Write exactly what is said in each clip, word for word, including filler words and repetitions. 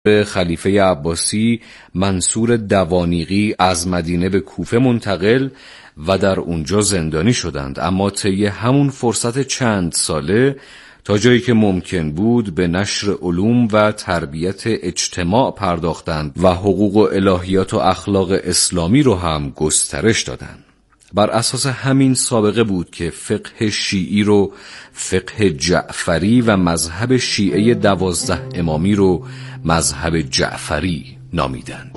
خلیفه عباسی منصور دوانیقی از مدینه به کوفه منتقل و در اونجا زندانی شدند، اما طی همون فرصت چند ساله تا جایی که ممکن بود به نشر علوم و تربیت اجتماع پرداختند و حقوق و الهیات و اخلاق اسلامی رو هم گسترش دادند. بر اساس همین سابقه بود که فقه شیعی رو فقه جعفری و مذهب شیعه دوازده امامی رو مذهب جعفری نامیدند.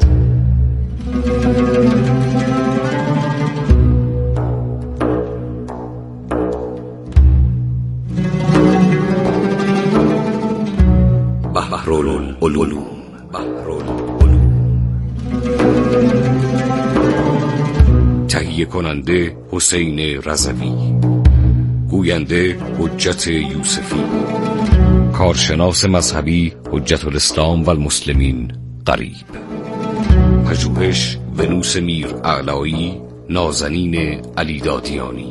بحرالعلوم تهیه کننده حسین رضوی، گوینده حجت یوسفی، کارشناس مذهبی حجت الاسلام و المسلمین قریب، پژوهش ونوس میر اعلایی، نازنین علی دادیانی.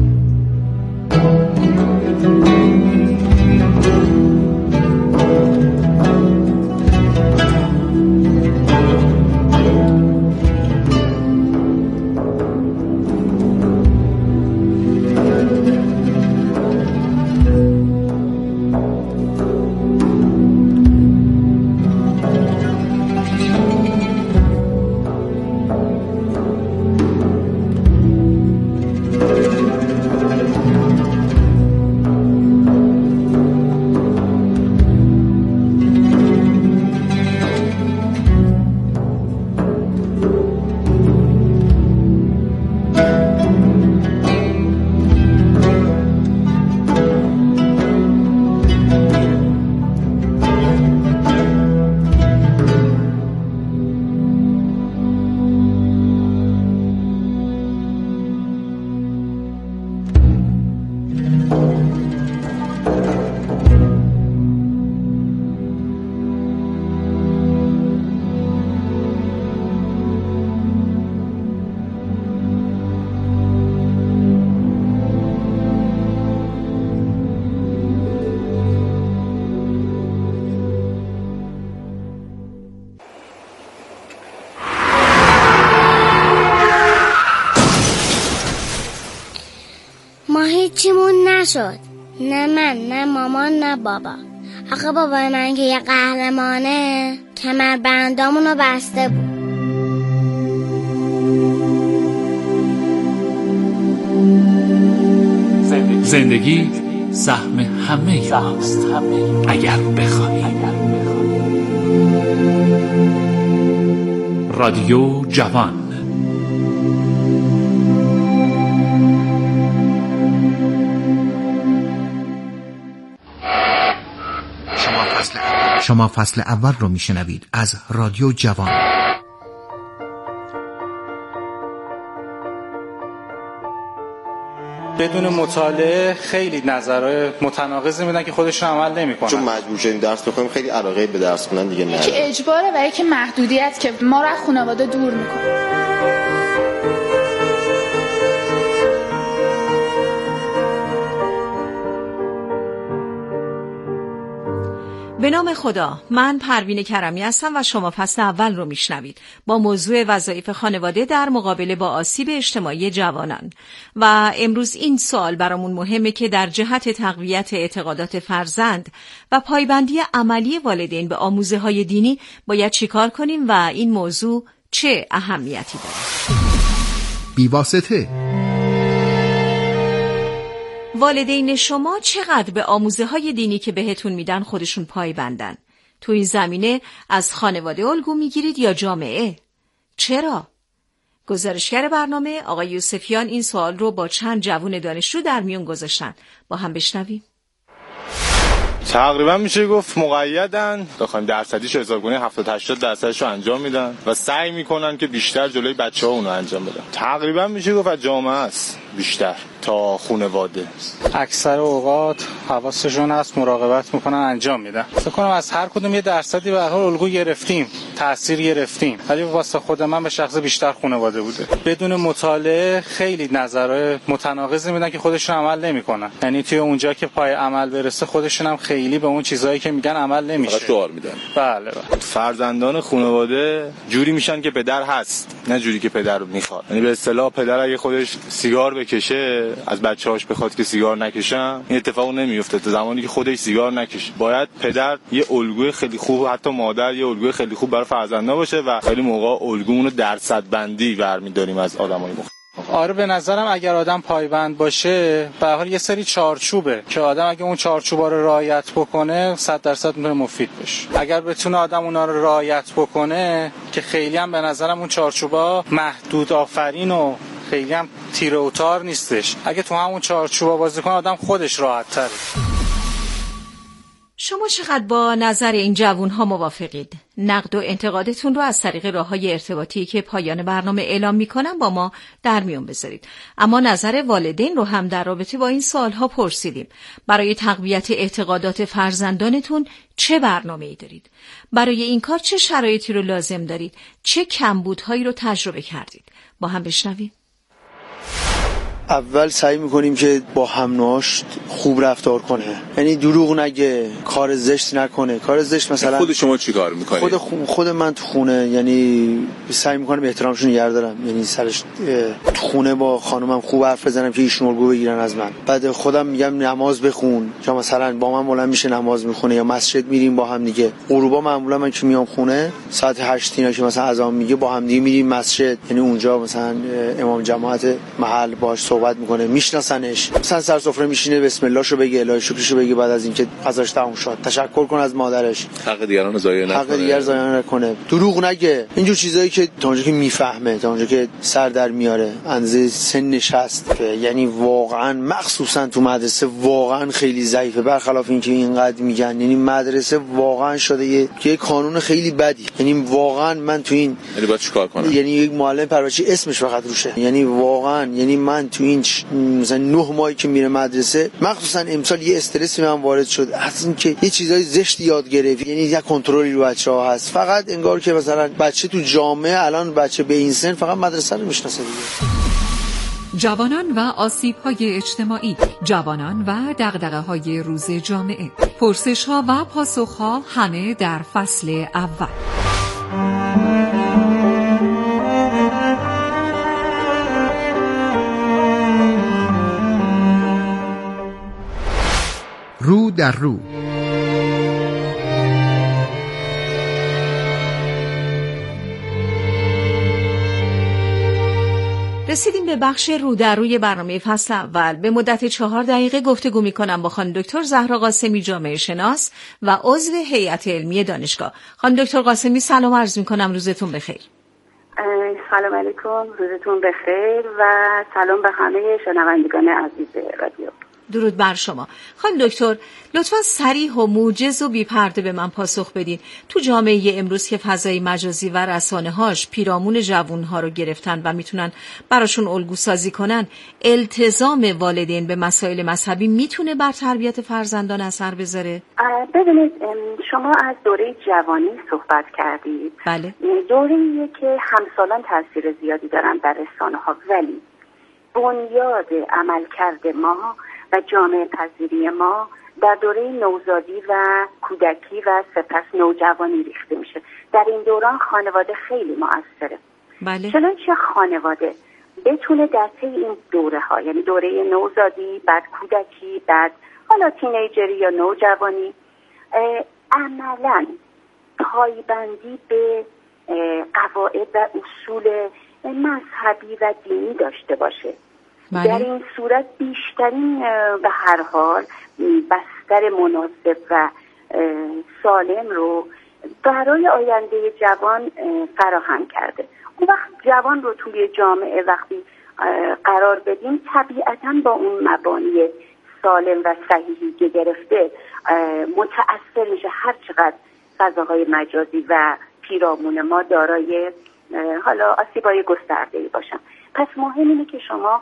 هیچیمون نشد، نه من نه مامان نه بابا. آخه بابای من که یه قهرمانه کمربندامونو بسته بود. زندگی, زندگی سهم همه ماست اگر بخواهی. رادیو جوان. شما فصل اول رو میشنوید از رادیو جوان. بدون مطالعه خیلی نظرهای متناقضی میدن که خودشون عمل نمیکنن. چون مجبور شدیم درس بخونیم، خیلی علاقه به درس خوندن دیگه نداره. که اجباره و یکی محدودیت که ما رو از خانواده دور میکنه. به نام خدا، من پروین کرمی هستم و شما فصل اول رو میشنوید با موضوع وظایف خانواده در مقابله با آسیب اجتماعی جوانان. و امروز این سوال برامون مهمه که در جهت تقویت اعتقادات فرزند و پایبندی عملی والدین به آموزه‌های دینی باید چیکار کنیم و این موضوع چه اهمیتی داره؟ بی‌واسطه والدین شما چقدر به آموزه‌های دینی که بهتون میدن خودشون پایبندن؟ تو این زمینه از خانواده الگو میگیرید یا جامعه؟ چرا؟ گزارشگر برنامه آقای یوسفیان این سوال رو با چند جوان دانشجو در میون گذاشتن. با هم بشنویم. تقریبا میشه گفت مقیدن، بخوایم درصدیشو حساب کنیم هفتاد هشتاد درصدشو انجام میدن و سعی میکنن که بیشتر جلوی بچه‌ها اونو انجام بدن. تقریبا میشه گفت از جامعه است بیشتر تا خانواده. اکثر اوقات حواسشون هست، مراقبت میکنن، انجام میدن. فکر کنم از هر کدوم یه درصدی به هر حال الگو گرفتیم. تاثیر گرفتیم، ولی واسه خود من به شخص بیشتر خانواده بوده. بدون مطالعه خیلی نظرهای متناقضی میدن که خودشون عمل نمیکنن، یعنی توی اونجا که پای عمل برسه خودشون هم خیلی به اون چیزایی که میگن عمل نمیشه، فقط شعار میدن. بله بله. فرزندان خانواده جوری میشن که پدر هست، نه جوری که پدر رو میخواد. یعنی به اصطلاح پدر اگه خودش سیگار بکشه از بچه‌هاش بخواد که سیگار نکشن، این اتفاق نمیفته تا زمانی که خودش سیگار نکشه. باید پدر یه الگوی خیلی خوب، حتی مادر یه الگوی خیلی خوب برای فرزندان باشه و خیلی موقع الگومون رو درصد بندی برمی‌داریم از آدمای مختلف. آره به نظرم اگر آدم پایبند باشه به هر حال یه سری چارچوبه که آدم اگه اون چارچوبا رو رعایت بکنه صد درصد میتونه مفید بشه. اگر بتونه آدم اونا رو رعایت بکنه که خیلی هم به نظرم اون چارچوبا محدود آفرین و خیلی هم تیر و تار نیستش، اگه تو همون چارچوبا بازی کنه آدم خودش راحت تره. شما چقدر با نظر این جوان‌ها موافقید؟ نقد و انتقادتون رو از طریق راه‌های ارتباطی که پایان برنامه اعلام می‌کنم با ما در میون بذارید. اما نظر والدین رو هم در رابطه با این سوال‌ها پرسیدیم. برای تقویت اعتقادات فرزندانتون چه برنامه‌ای دارید؟ برای این کار چه شرایطی رو لازم دارید؟ چه کمبودهایی رو تجربه کردید؟ با هم بشنویم. اول سعی میکنیم که با هم نوعاش خوب رفتار کنه، یعنی دروغ نگه، کار زشت نکنه. کار زشت مثلا خود شما چی کار میکنید؟ خود خود من تو خونه یعنی سعی میکنم احترامشون نگه دارم، یعنی سرش تو خونه با خانومم خوب حرف بزنم که ایشون الگو بگیرن از من. بعد خودم میگم نماز بخون، یا مثلا با من بلند میشه نماز میخونه، یا مسجد میریم با هم دیگه. غروبا معمولا من که میام خونه ساعت هشت اینا که مثلا اذان میگه با هم دیگه میریم مسجد، یعنی اونجا مثلا امام جماعت محل باهاش صحبت میکنه، میشناسنش، مثلا سر سفره میشینه بسم الله شو بگه، الهی شکرشو بگه، بعد از اینکه غذاش تموم شد تشکر کنه از مادرش، حق دیگران رو ضایع نکنه، حق دیگر ضایع نکنه، دروغ نگه. اینجور چیزایی که تا اونجا که میفهمه، تا اونجا که سر در میاره، اندازه سنش هست، یعنی واقعا مخصوصا تو مدرسه واقعا خیلی ضعیفه، برخلاف اینکه اینقدر میگن. یعنی مدرسه واقعا شده یه, یه قانون خیلی بدی. یعنی واقعا من تو این یعنی باید چیکار کنم؟ یعنی یک معلم پرورشی اسمش فقط روشه. یعنی واقعا یعنی من تو این مثلا نه ماهی که میره مدرسه، مخصوصا امسال یه استرسی من وارد شد از این که یه چیزای زشت یاد گرفت، یعنی یه کنترلی رو بچه‌ها هست. فقط انگار که مثلا بچه تو جامعه، الان بچه به این سن فقط مدرسه رو میشناسه دیگه. جوانان و آسیب‌های اجتماعی، جوانان و دغدغه‌های روز جامعه، پرسش‌ها و پاسخ‌ها همه در فصل اول. رو در رو. رسیدیم به بخش رو در روی برنامه فصل اول. به مدت چهار دقیقه گفتگو می‌کنم با خانم دکتر زهرا قاسمی، جامعه شناس و عضو هیئت علمی دانشگاه. خانم دکتر قاسمی سلام عرض می‌کنم، روزتون بخیر. سلام علیکم، روزتون بخیر و سلام به همه شنوندگان عزیز رادیو. درود بر شما. خانم دکتر لطفاً صریح و موجز و بی‌پرده به من پاسخ بدین. تو جامعه امروز که فضای مجازی و رسانه‌هاش پیرامون جوان‌ها رو گرفتن و میتونن براشون الگو سازی کنن، التزام والدین به مسائل مذهبی میتونه بر تربیت فرزندان اثر بذاره؟ ببینید، شما از دوره جوانی صحبت کردید. بله. دوره‌ایه که همسالان تاثیر زیادی دارن بر رسانه‌ها، ولی بنیاد عملکرد ما و جامعه پذیری ما در دوره نوزادی و کودکی و سپس نوجوانی ریخته میشه. در این دوران خانواده خیلی مؤثره. بله. چنانچه خانواده بتونه در طی این دوره ها، یعنی دوره نوزادی، بعد کودکی، بعد حالا تینیجری یا نوجوانی، عملاً پایبندی به قواعد و اصول مذهبی و دینی داشته باشه. بله. در این صورت بیشترین به هر حال بستر مناسب و سالم رو برای آینده جوان فراهم کرده. اون وقت جوان رو توی جامعه وقتی قرار بدیم، طبیعتاً با اون مبانی سالم و صحیحی که گرفته متأثر میشه، هر چقدر فضاهای مجازی و پیرامون ما دارای حالا آسیبای گسترده‌ای باشن. پس مهم اینه که شما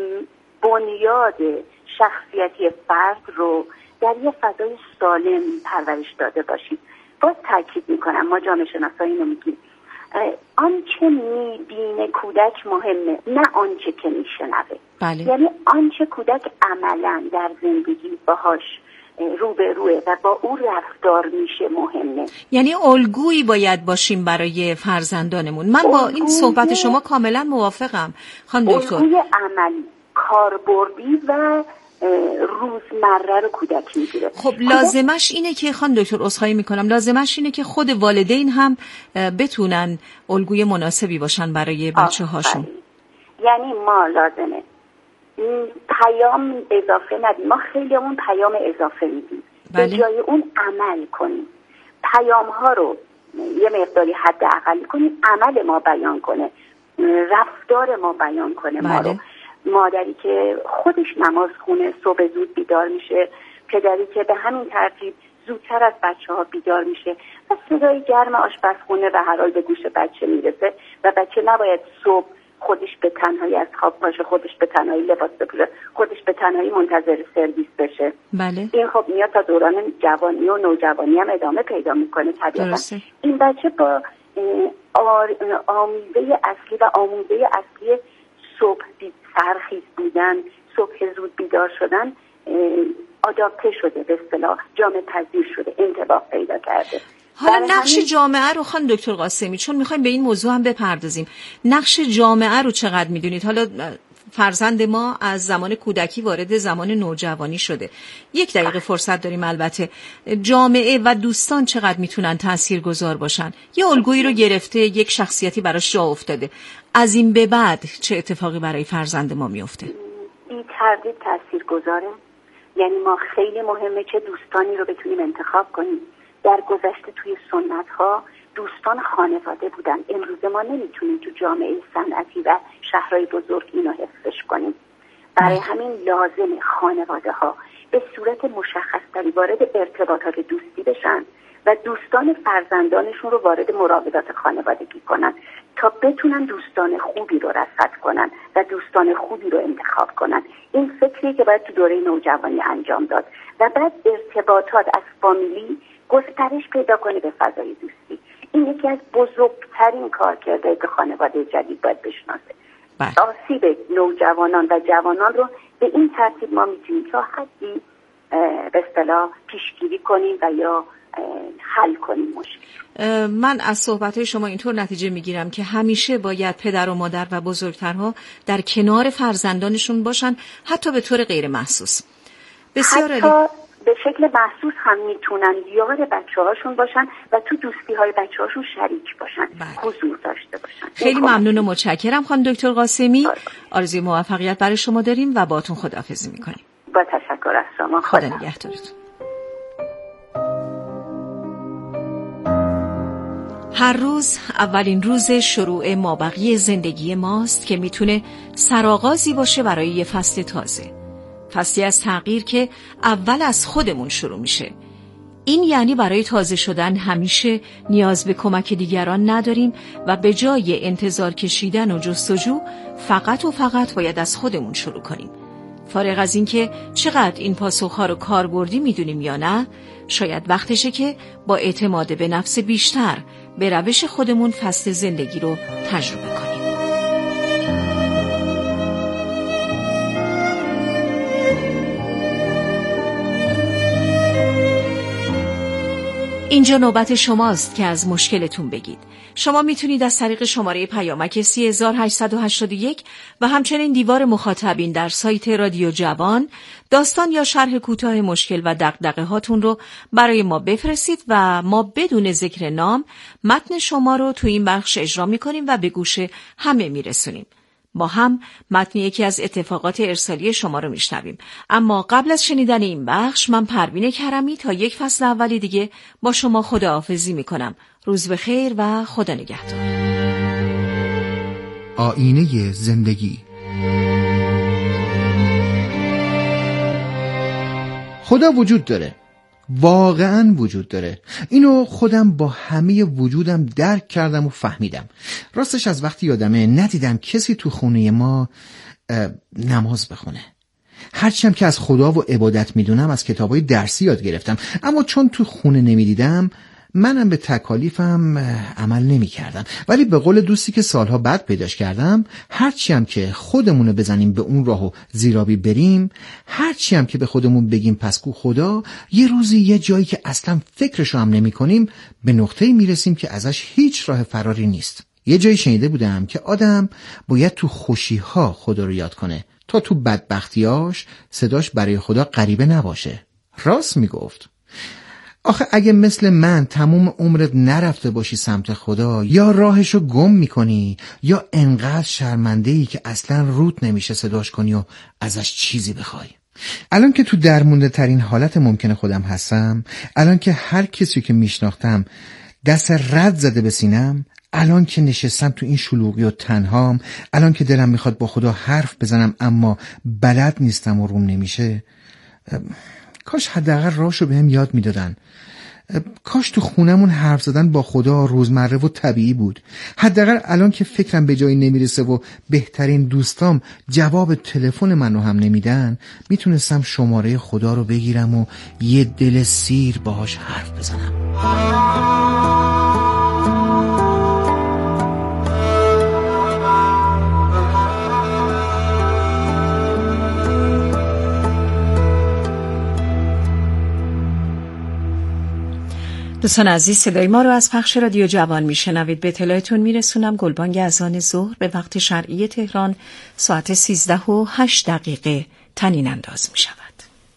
بنیاد شخصیتی فرد رو در یه فضای سالم پرورش داده باشید باز تاکید میکنم ما جامعه شناسا اینو میگیم، آنچه میبینه کودک مهمه، نه آنچه که میشنوه. بله. یعنی آنچه کودک عملا در زندگی باهاش روبروه و با اون رفتار میشه مهمه. یعنی الگویی باید باشیم برای فرزندانمون. من با این صحبت شما کاملا موافقم خانم دکتر. الگوی عملی، کاربردی و روزمره رو کودک میگیره. خب لازمش اینه که خانم دکتر عذرخواهی میکنم، لازمش اینه که خود والدین هم بتونن الگوی مناسبی باشن برای بچه هاشون. یعنی ما لازمه پیام اضافه ندیم، ما خیلیمون پیام اضافه میدیم. بله. به جای اون عمل کنیم، پیام ها رو یه مقداری حد اقل کنیم، عمل ما بیان کنه، رفتار ما بیان کنه. بله. ما رو مادری که خودش نماز خونه، صبح زود بیدار میشه، پدری که به همین ترتیب زودتر از بچه ها بیدار میشه و صدای گرم آشپزخونه به هر حال به گوش بچه میرسه و بچه نباید صبح خودش به تنهایی از خواب باشه، خودش به تنهایی لباس بپوشه، خودش به تنهایی منتظر سرویس بشه. بله. این خب میاد تا دوران جوانی و نوجوانی هم ادامه پیدا میکنه طبیعتا. این بچه با آمیزه اصلی و آموزه اصلی صبح سرخیز بودن، صبح زود بیدار شدن آداپته شده، به اصطلاح جامعه پذیر شده، انطباق پیدا کرده. حالا نقش جامعه رو خانم دکتر قاسمی، چون میخوایم به این موضوع هم بپردازیم، نقش جامعه رو چقدر میدونید؟ حالا فرزند ما از زمان کودکی وارد زمان نوجوانی شده، یک دقیقه فرصت داریم. البته جامعه و دوستان چقدر میتونن تاثیرگذار باشن؟ یه الگویی رو گرفته، یک شخصیتی براش جا افتاده، از این به بعد چه اتفاقی برای فرزند ما میفته؟ بی تردید تاثیرگذاره. یعنی ما خیلی مهمه که دوستانی رو بتونیم انتخاب کنیم. در گذشته توی سنت ها دوستان خانواده بودن. امروز ما نمیتونیم تو جامعه صنعتی و شهرهای بزرگ اینو حفظش کنیم. برای همین لازم خانواده ها به صورت مشخص‌تری وارد ارتباطات دوستی بشن و دوستان فرزندانشون رو وارد مراودات خانوادگی کنن تا بتونن دوستان خوبی رو رصد کنن و دوستان خوبی رو انتخاب کنن. این فکریه که باید تو دوره نوجوانی انجام داد و بعد ارتباطات از فامیلی گسترش پیدا کنه به فضای دوستی. این یکی از بزرگترین کارکردهای که خانواده جدید باید بشناسه. آسیب نوجوانان و جوانان رو به این ترتیب ما میتونیم تا حدی به اصطلاح پیشگیری کنیم و یا حل کنیم مشکل. من از صحبت‌های شما اینطور نتیجه میگیرم که همیشه باید پدر و مادر و بزرگترها در کنار فرزندانشون باشن، حتی به طور غیر محسوس. بسیار حتی علی. به شکل محسوس هم میتونن یار بچه هاشون باشن و تو دوستی های بچه هاشون شریک باشن. بله. حضور داشته باشن. خیلی ممنون و متشکرم خانم دکتر قاسمی. آرزوی موفقیت برای شما داریم و باهاتون خداحافظی میکنیم. با تشکر از شما. خدا نگهدارتون. هر روز اولین روز شروع مابقی زندگی ماست که میتونه سرآغازی باشه برای یه فصل تازه. فصلی از تغییر که اول از خودمون شروع میشه. این یعنی برای تازه شدن همیشه نیاز به کمک دیگران نداریم و به جای انتظار کشیدن و جستجو فقط و فقط باید از خودمون شروع کنیم. فارغ از این که چقدر این پاسخها رو کاربردی میدونیم یا نه، شاید وقتشه که با اعتماد به نفس بیشتر به روش خودمون فصل زندگی رو تجربه کنیم. اینجا نوبت شماست که از مشکلتون بگید. شما میتونید از طریق شماره پیامک سه هزار و هشتصد و هشتاد و یک و همچنین دیوار مخاطبین در سایت رادیو جوان داستان یا شرح کوتاه مشکل و دغدغه هاتون رو برای ما بفرستید و ما بدون ذکر نام متن شما رو تو این بخش اجرا میکنیم و به گوش همه میرسونیم. با هم متن یکی از اتفاقات ارسالی شما رو میشنویم. اما قبل از شنیدن این بخش من پروین کرمی تا یک فصل اولی دیگه با شما خداحافظی میکنم. روز بخیر و خدا نگهدار. آینه زندگی. خدا وجود داره، واقعا وجود داره. اینو خودم با همه وجودم درک کردم و فهمیدم. راستش از وقتی یادمه ندیدم کسی تو خونه ما نماز بخونه. هرچیم که از خدا و عبادت میدونم از کتابای درسی یاد گرفتم، اما چون تو خونه نمیدیدم منم به تکالیفم عمل نمی کردم. ولی به قول دوستی که سالها بعد پیداش کردم، هرچی هم که خودمونو بزنیم به اون راهو زیرابی بریم، هرچی هم که به خودمون بگیم پس کو خدا، یه روزی یه جایی که اصلا فکرشو هم نمی کنیم به نقطه‌ای میرسیم که ازش هیچ راه فراری نیست. یه جایی شنیده بودم که آدم باید تو خوشی‌ها خدا رو یاد کنه تا تو بدبختیاش صداش برای خدا غریبه نباشه. راست میگفت. آخه اگه مثل من تموم عمرت نرفته باشی سمت خدا، یا راهشو گم میکنی یا انقدر شرمنده‌ای که اصلا رود نمیشه صداش کنی و ازش چیزی بخوای. الان که تو درمونده ترین حالت ممکن خودم هستم، الان که هر کسی که میشناختم دست رد زده به سینم، الان که نشستم تو این شلوغی و تنهام، الان که دلم میخواد با خدا حرف بزنم اما بلد نیستم و روم نمیشه، کاش حداقل راهشو بهم یاد میدادن. کاش تو خونمون حرف زدن با خدا روزمره و طبیعی بود. حداقل الان که فکرم به جایی نمیرسه و بهترین دوستام جواب تلفن منو هم نمیدن، میتونستم شماره خدا رو بگیرم و یه دل سیر باهاش حرف بزنم. دوستان عزیز، صدای ما رو از پخش رادیو جوان میشنوید. به اطلاعتون میرسونم گلبانگ اذان ظهر به وقت شرعی تهران ساعت سیزده و هشت دقیقه طنین انداز می شود.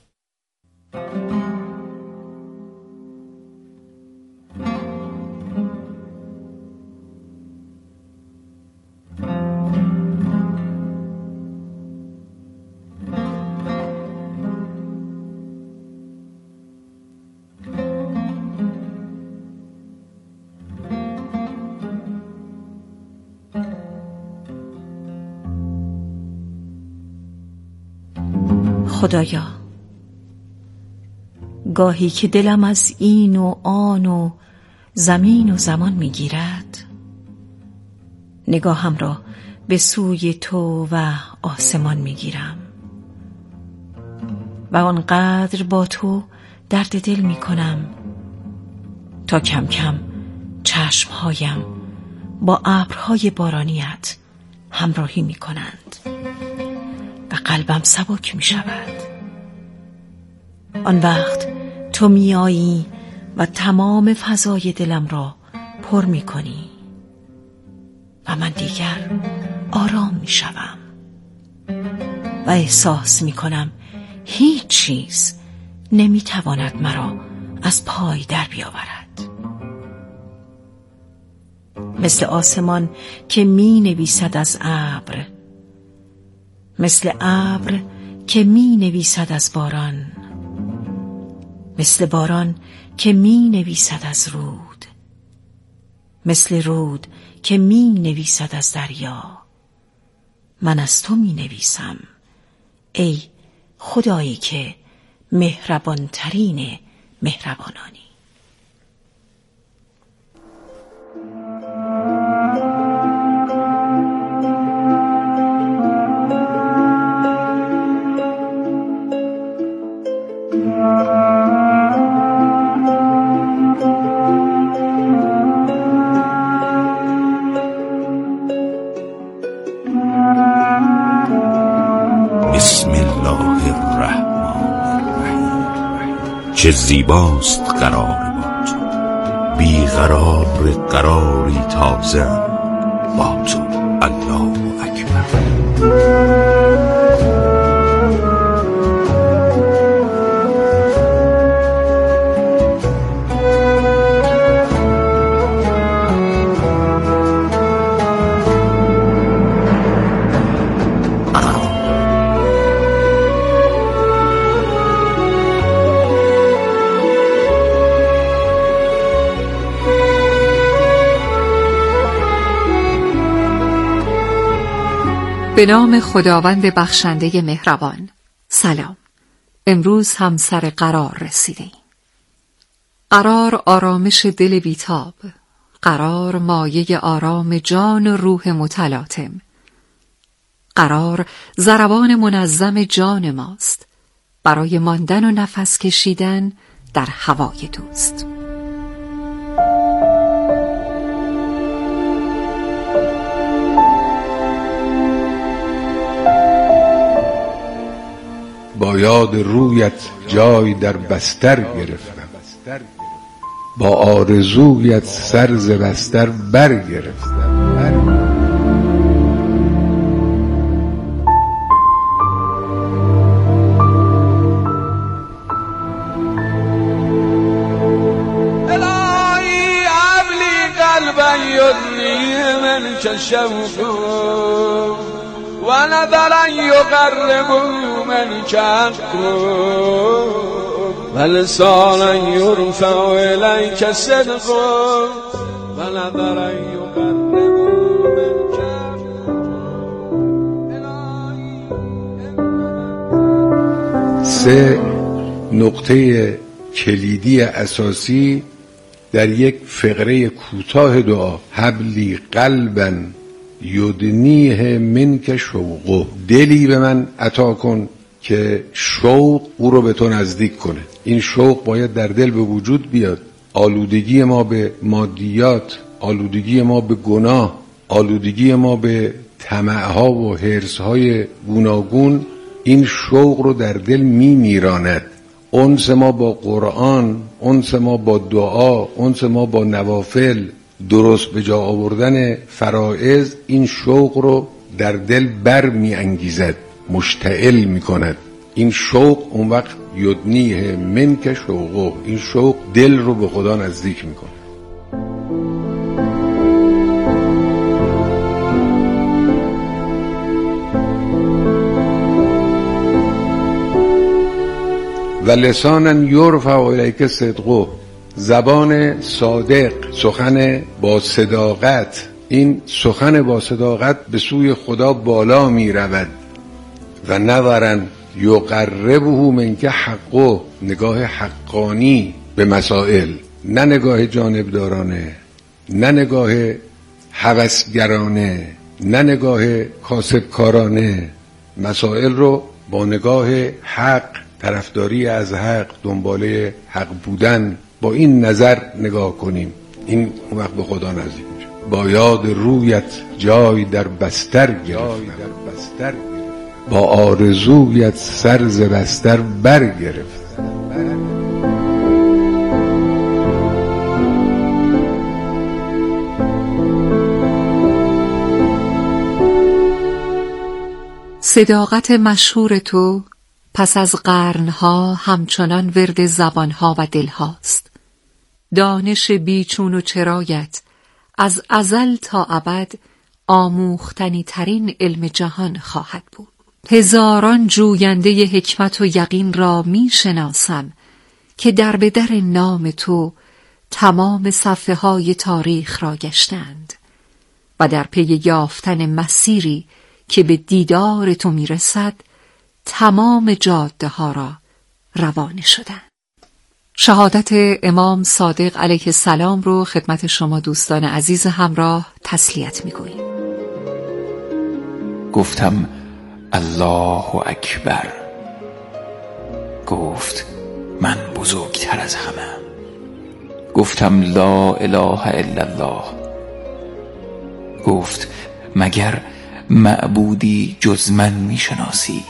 خدایا، گاهی که دلم از این و آن و زمین و زمان میگیرد، نگاهم را به سوی تو و آسمان میگیرم و آنقدر با تو درد دل میکنم تا کم کم چشمهایم با ابرهای بارانیت همراهی میکنند و قلبم سبک می شود. آن وقت تو می آیی و تمام فضای دلم را پر می کنی و من دیگر آرام می شوم و احساس می کنم هیچ چیز نمی تواند مرا از پای در بیاورد. مثل آسمان که می نویسد از ابر، مثل ابر که می نویسد از باران، مثل باران که می نویسد از رود، مثل رود که می نویسد از دریا. من از تو می نویسم ای خدایی که مهربان ترین مهربانانی. بسم الله الرحمن الرحیم. چه زیباست قرار با تو، بیقرار قراری تازه با تو. الله اکبر. به نام خداوند بخشنده مهربان. سلام. امروز هم سر قرار رسیدیم. قرار آرامش دل بیتاب، قرار مایه آرام جان و روح متلاطم، قرار ضربان منظم جان ماست برای ماندن و نفس کشیدن در هوای دوست. با یاد رویت جای در بستر گرفتم، با آرزویت سر ز بستر برگرفتم. شوق ونظرا يقرب منك عقل ولسانا يرفع إليك صدق ونظرا يقرب منك سه نقطه کلیدی اساسی در یک فقره کوتاه دعا: حبلی قلبا یدنیه منک شوقه، دلی به من عطا کن که شوق او رو به تو نزدیک کنه. این شوق باید در دل به وجود بیاد. آلودگی ما به مادیات، آلودگی ما به گناه، آلودگی ما به طمعها و حرصهای گوناگون این شوق رو در دل می میراند. انس ما با قرآن، انس ما با دعا، انس ما با نوافل، درست به جا آوردن فرائض این شوق رو در دل بر می انگیزد، مشتعل می کند. این شوق اون وقت یدنیه منک شوقه، این شوق دل رو به خدا نزدیک می کنه. و لسانا یرفع الیک صدقه، زبان صادق، سخن با صداقت، این سخن با صداقت به سوی خدا بالا می رود. و نظرا یقربه منک حقه، نگاه حقانی به مسائل، نه نگاه جانبدارانه، نه نگاه هوسگرانه، نه نگاه کاسبکارانه. مسائل رو با نگاه حق، طرفداری از حق، دنباله حق بودن، با این نظر نگاه کنیم. این اون وقت به خدا نزدیک میشه. با یاد رویت جای در بستر گرفتم، با آرزویت سر ز بستر برگرفتم. صداقت مشهور تو پس از قرنها همچنان ورد زبانها و دلهاست. دانش بیچون و چرایت از ازل تا ابد آموختنی ترین علم جهان خواهد بود. هزاران جوینده حکمت و یقین را می شناسم که در به در نام تو تمام صفحه های تاریخ را گشتند و در پی یافتن مسیری که به دیدار تو می رسد تمام جاده ها را روانه شدند. شهادت امام صادق علیه السلام رو خدمت شما دوستان عزیز همراه تسلیت می گوییم. گفتم الله اکبر، گفت من بزرگتر از همه. گفتم لا اله الا الله، گفت مگر معبودی جز من می شناسی؟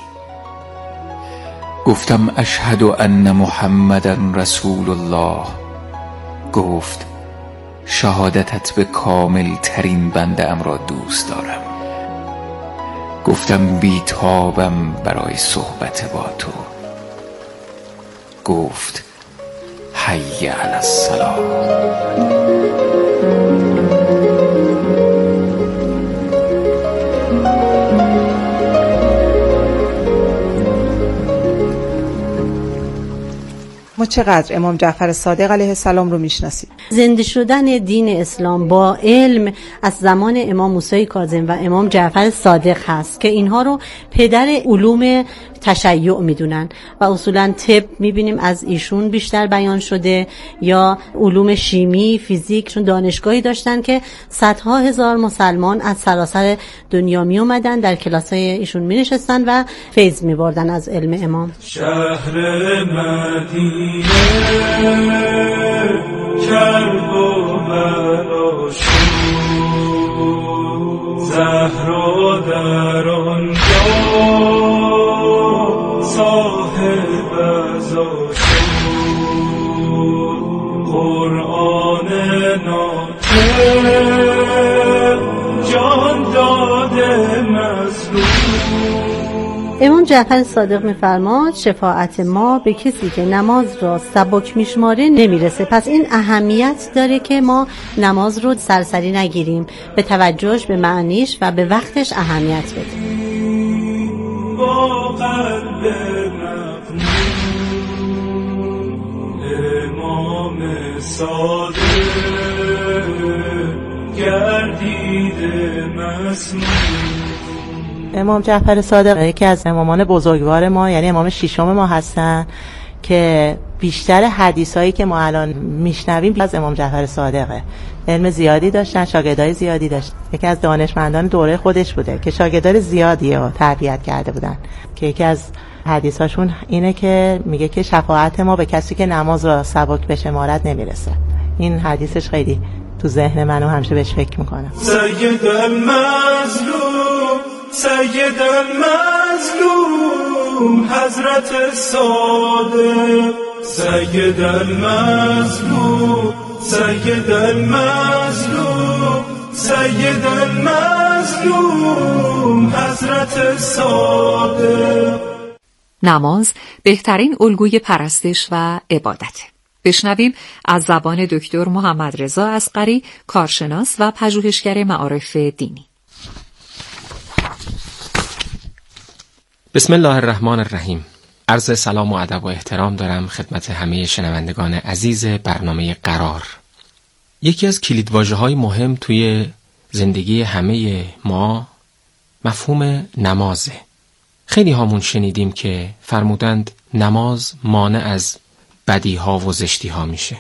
گفتم اشهد ان محمدا رسول الله، گفت شهادتت به کامل ترین بنده ام را دوست دارم. گفتم بیتابم برای صحبت با تو، گفت حی علی الصلاة. ما چقدر امام جعفر صادق علیه السلام رو میشناسیم؟ زنده شدن دین اسلام با علم از زمان امام موسی کاظم و امام جعفر صادق هست که اینها رو پدر علوم تشیع میدونن و اصولا طب میبینیم از ایشون بیشتر بیان شده، یا علوم شیمی، فیزیک، چون دانشگاهی داشتن که صدها هزار مسلمان از سراسر دنیا می اومدن در کلاسای ایشون می نشستن و فیض می بردن از علم امام. شهر مدینه کرب و بلا شد، زهرا در آنجا صاحب قرآن ناطق جان داده مظلوم. امام جعفر صادق می‌فرماد شفاعت ما به کسی که نماز را سبک میشماره نمیرسه. پس این اهمیت داره که ما نماز رو سرسری نگیریم، به توجهش به معنیش و به وقتش اهمیت بدیم. با قلب مغموم امام صادق گردیده مسموم. امام جعفر صادق یکی از امامان بزرگوار ما، یعنی امام ششم ما هستن که بیشتر حدیثایی که ما الان میشنویم از امام جعفر صادقه. علم زیادی داشتن، شاگردای زیادی داشتن. یکی از دانشمندان دوره خودش بوده که شاگردای زیادی رو تربیت کرده بودن، که یکی از حدیثاشون اینه که میگه که شفاعت ما به کسی که نماز را سبک به شمارت نمیرسه. این حدیثش خیلی تو ذهن منو همیشه بهش فکر میکنم. سید المظلوم سید المظلوم حضرت صادق سید المظلوم سید المظلوم سید المظلوم حضرت صادق. نماز بهترین الگوی پرستش و عبادته. بشنویم از زبان دکتر محمد رضا اصغری، کارشناس و پژوهشگر معارف دینی. بسم الله الرحمن الرحیم. عرض سلام و ادب و احترام دارم خدمت همه شنوندگان عزیز برنامه قرار. یکی از کلیدواژه‌های مهم توی زندگی همه ما مفهوم نمازه. خیلی هامون شنیدیم که فرمودند نماز مانع از بدیها و زشتیها میشه،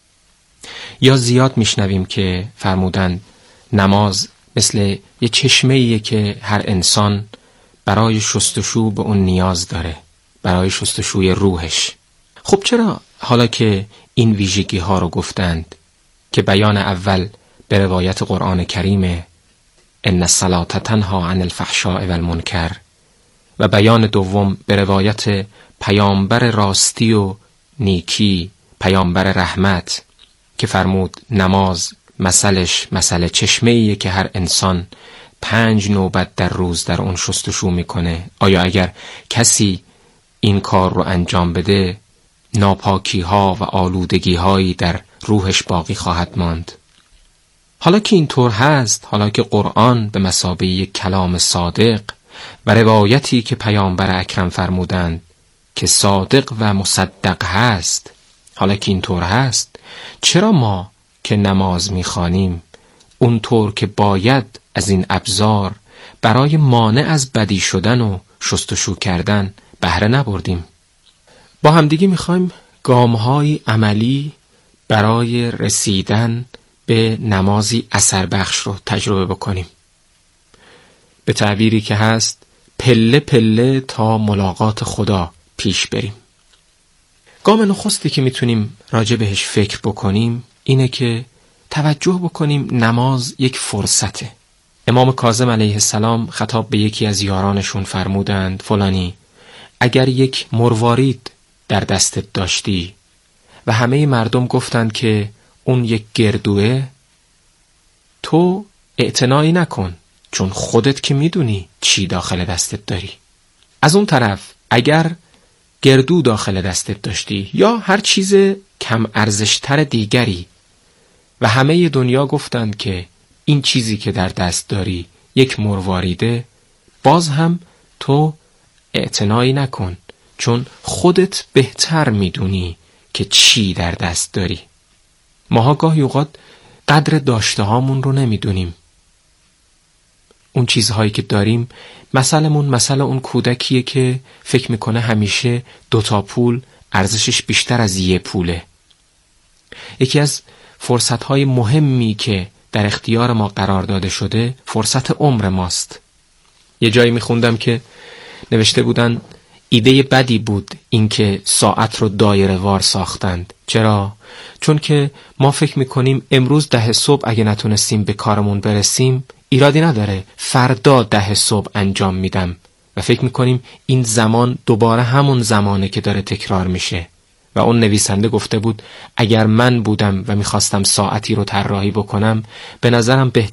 یا زیاد میشنویم که فرمودند نماز مثل یه چشمه‌ایه که هر انسان برای شستشو به اون نیاز داره، برای شستشوی روحش. خب چرا حالا که این ویژگی ها رو گفتند که بیان اول به روایت قرآن کریم ان الصلاة تنهی عن الفحشاء والمنکر و بیان دوم به روایت پیامبر راستی و نیکی، پیامبر رحمت، که فرمود نماز مثلش مثل چشمه‌ایه که هر انسان پنج نوبت در روز در اون شستشو میکنه، آیا اگر کسی این کار رو انجام بده ناپاکی ها و آلودگی هایی در روحش باقی خواهد ماند؟ حالا که اینطور هست، حالا که قرآن به مثابه یک کلام صادق و روایتی که پیامبر اکرم فرمودند که صادق و مصدق هست، حالا که اینطور هست، چرا ما که نماز میخوانیم اونطور که باید از این ابزار برای مانع از بدی شدن و شستشو کردن بهره نبردیم؟ با همدیگه میخوایم گام‌های عملی برای رسیدن به نمازی اثر بخش رو تجربه بکنیم. به تعبیری که هست پله پله تا ملاقات خدا پیش بریم. گام نخستی که میتونیم راجع بهش فکر بکنیم اینه که توجه بکنیم نماز یک فرصته. امام کاظم علیه السلام خطاب به یکی از یارانشون فرمودند فلانی اگر یک مروارید در دستت داشتی و همه مردم گفتند که اون یک گردوه، تو اعتنایی نکن، چون خودت که میدونی چی داخل دستت داری. از اون طرف اگر گردو داخل دستت داشتی یا هر چیز کم ارزشتر دیگری و همه دنیا گفتند که این چیزی که در دست داری یک مرواریده، باز هم تو اعتنایی نکن، چون خودت بهتر میدونی که چی در دست داری. ماها گاهی اوقات قدر داشته هامون رو نمیدونیم. اون چیزهایی که داریم، مثلمون مثل اون کودکیه که فکر میکنه همیشه دوتا پول ارزشش بیشتر از یه پوله. یکی از فرصتهای مهمی که در اختیار ما قرار داده شده فرصت عمر ماست. یه جایی میخوندم که نوشته بودن ایده بدی بود اینکه ساعت رو دایره وار ساختند. چرا؟ چون که ما فکر میکنیم امروز ده صبح اگه نتونستیم به کارمون برسیم ایرادی نداره، فردا ده صبح انجام میدم، و فکر میکنیم این زمان دوباره همون زمانه که داره تکرار میشه و اون نویسنده گفته بود اگر من بودم و میخواستم ساعتی رو طراحی بکنم، به نظرم بهتر